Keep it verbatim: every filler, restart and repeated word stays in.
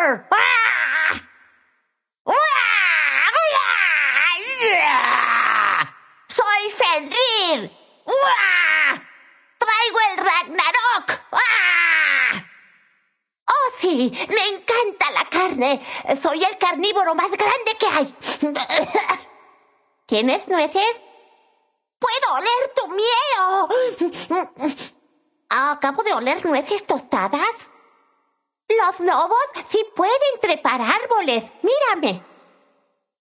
Roar. ¡Ah! ¡Uah! ¡Uah! ¡Soy Fenrir! ¡Uah! ¡Traigo el Ragnarok! ¡Ah! ¡Oh, sí! ¡Me encanta la carne! Soy el carnívoro más grande que hay. ¿Tienes nueces? ¡Puedo oler tu miel! ¿Acabo de oler nueces tostadas? Los lobos sí pueden trepar árboles. ¡Mírame!